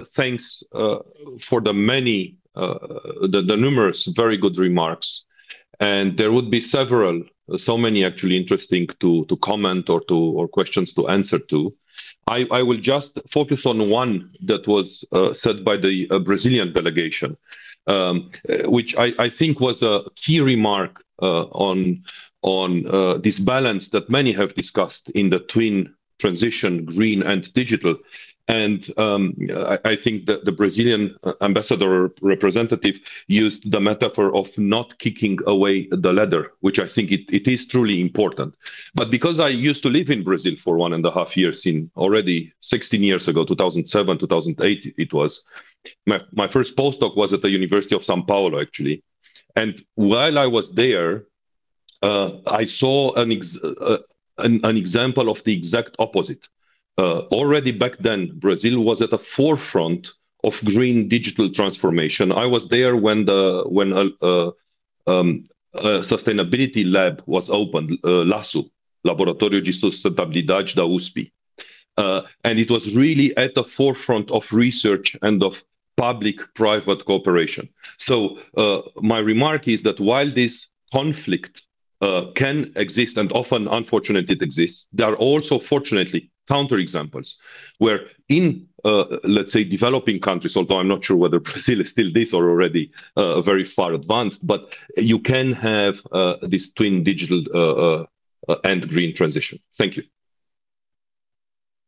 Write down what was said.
thanks for the numerous very good remarks. And there would be so many actually interesting to comment or questions to answer to. I will just focus on one that was said by the Brazilian delegation, which I think was a key remark on this balance that many have discussed in the twin transition, green and digital. And I think that the Brazilian ambassador or representative used the metaphor of not kicking away the ladder, which I think it is truly important. But because I used to live in Brazil for 1.5 years, in already 16 years ago, 2007, 2008, it was, my first postdoc was at the University of Sao Paulo, actually. And while I was there, I saw an example of the exact opposite. Already back then, Brazil was at the forefront of green digital transformation. I was there when a sustainability lab was opened, LASU, Laboratório de Sustentabilidade da USP. And it was really at the forefront of research and of public-private cooperation. So my remark is that while this conflict can exist, and often, unfortunately, it exists, there are also, fortunately, counterexamples where in, let's say, developing countries, although I'm not sure whether Brazil is still this or already very far advanced, but you can have this twin digital and green transition. Thank you.